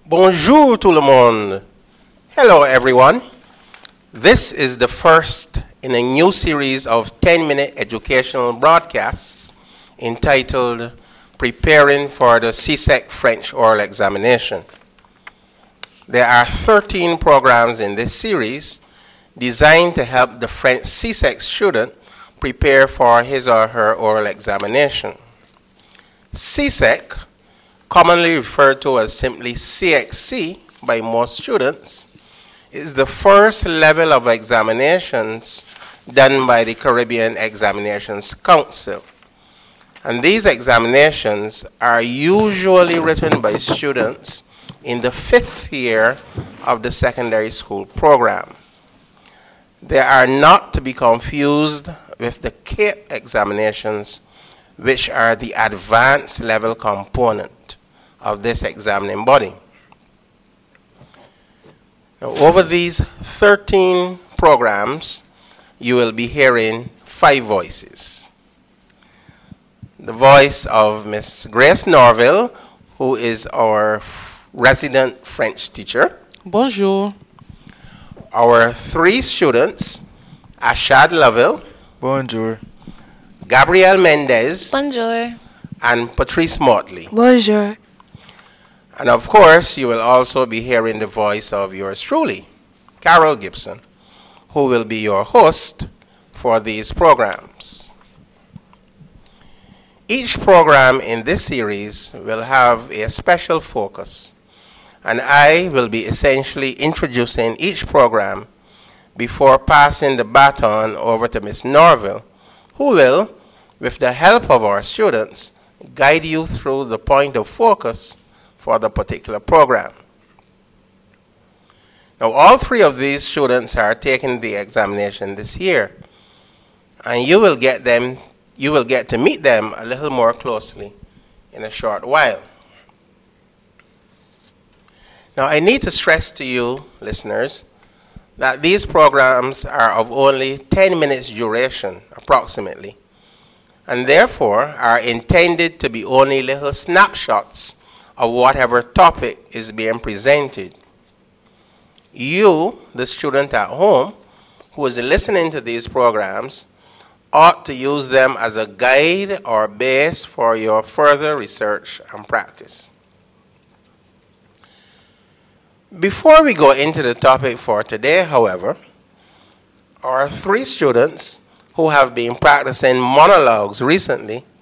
Bonjour tout le monde. Hello everyone. This is the first in a new series of 10-minute educational broadcasts entitled Preparing for the CSEC French Oral Examination. There are 13 programs in this series designed to help the French CSEC student prepare for his or her oral examination. CSEC, commonly referred to as simply CXC by most students, is the first level of examinations done by the Caribbean Examinations Council. And these examinations are usually written by students in the 5th year of the secondary school program. They are not to be confused with the CAPE examinations, which are the advanced level component of this examining body. Now, over these 13 programs, you will be hearing 5 voices. The voice of Miss Grace Norville, who is our resident French teacher. Bonjour. Our 3 students, Ashad Lovell. Bonjour. Gabrielle Mendez. Bonjour. And Patrice Motley. Bonjour. And of course, you will also be hearing the voice of yours truly, Carol Gibson, who will be your host for these programs. Each program in this series will have a special focus, and I will be essentially introducing each program before passing the baton over to Ms. Norville, who will, with the help of our students, guide you through the point of focus for the particular program. Now, all 3 of these students are taking the examination this year, and you will get to meet them a little more closely in a short while. Now, I need to stress to you, listeners, that these programs are of only 10 minutes duration, approximately, and therefore are intended to be only little snapshots of whatever topic is being presented. You, the student at home, who is listening to these programs, ought to use them as a guide or base for your further research and practice. Before we go into the topic for today, however, our 3 students who have been practicing monologues recently